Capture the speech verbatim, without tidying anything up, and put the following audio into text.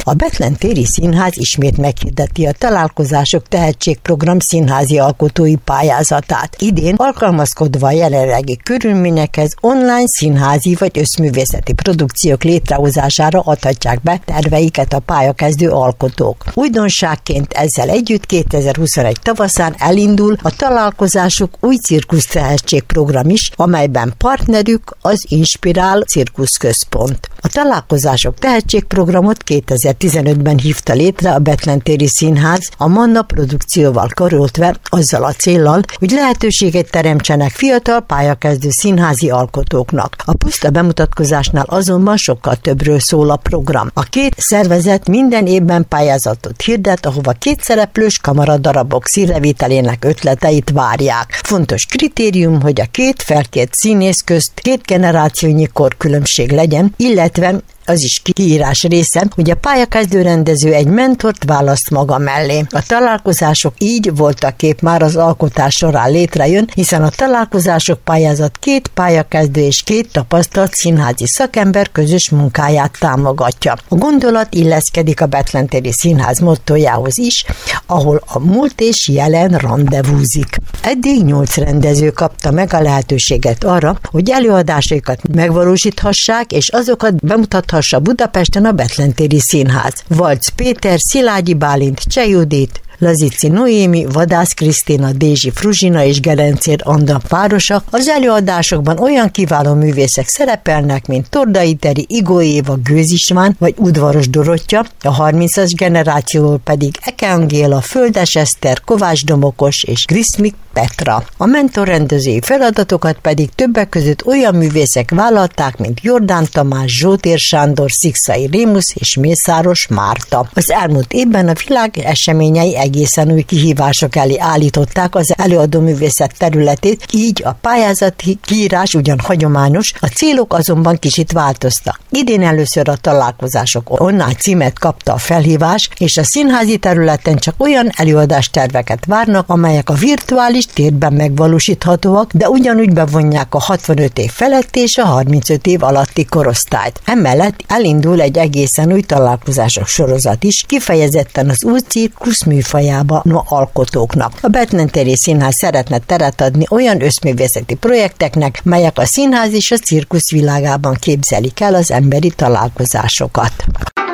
A Bethlen téri színház ismét meghirdeti a Találkozások tehetségprogram színházi alkotói pályázatát. Idén alkalmazkodva a jelenlegi körülményekhez online színházi vagy összművészeti produkciók létrehozására adhatják be terveiket a pályakezdő alkotók. Újdonságként ezzel együtt kétezer-huszonegy tavaszán elindul a Találkozások új cirkusz tehetségprogram is, amelyben partnerük az Inspirál Cirkuszközpont. A Találkozások tehetségprogramot kétezer-tizenötben hívta létre a Bethlen téri színház a Manna produkcióval karöltve azzal a céllal, hogy lehetőséget teremtsenek fiatal pályakezdő színházi alkotóknak. A puszta bemutatkozásnál azonban sokkal többről szól a program. A két szervezet minden évben pályázatot hirdet, ahova két szereplős kamaradarabok színrevételének ötleteit várják. Fontos kritérium, hogy a két felkért színész közt két generációnyi korkülönbség legyen, illetve az is kiírás része, hogy a pályakezdő rendező egy mentort választ maga mellé. A találkozások így voltak kép már az alkotás során létrejön, hiszen a találkozások pályázat két pályakezdő és két tapasztalt színházi szakember közös munkáját támogatja. A gondolat illeszkedik a Bethlen téri színház mottójához is, ahol a múlt és jelen randevúzik. Eddig nyolc rendező kapta meg a lehetőséget arra, hogy előadásaikat megvalósíthassák, és azokat bemutathassák Budapesten a Bethlen téri színház. Valc Péter, Szilágyi Bálint, Cseh Judit, Lazici Noémi, Vadász Krisztina, Dézsi Fruzsina és Gerencér Anna párosa. Az előadásokban olyan kiváló művészek szerepelnek, mint Tordai Teri, Igó Éva, Gőz István vagy Udvaros Dorottya, a harmincas generációból pedig Eke Angéla, Földes Eszter, Kovács Domokos és Griszmik Petra. A mentorrendezői feladatokat pedig többek között olyan művészek vállalták, mint Jordán Tamás, Zsótér Sándor, Szikszai Rémusz és Mészáros Márta. Az elmúlt évben a világ eseményei egészen új kihívások elé állították az előadó művészet területét, így a pályázati kiírás ugyan hagyományos, a célok azonban kicsit változtak. Idén először a Találkozások online címet kapta a felhívás, és a színházi területen csak olyan előadásterveket várnak, amelyek a virtuális térben megvalósíthatóak, de ugyanúgy bevonják a hatvanöt év feletti és a harmincöt év alatti korosztályt. Emellett elindul egy egészen új találkozások sorozat is, kifejezetten az új cirkusz műfajába no alkotóknak. A Bethlen téri színház szeretne teret adni olyan összművészeti projekteknek, melyek a színház és a cirkusz világában képzelik el az emberi találkozásokat.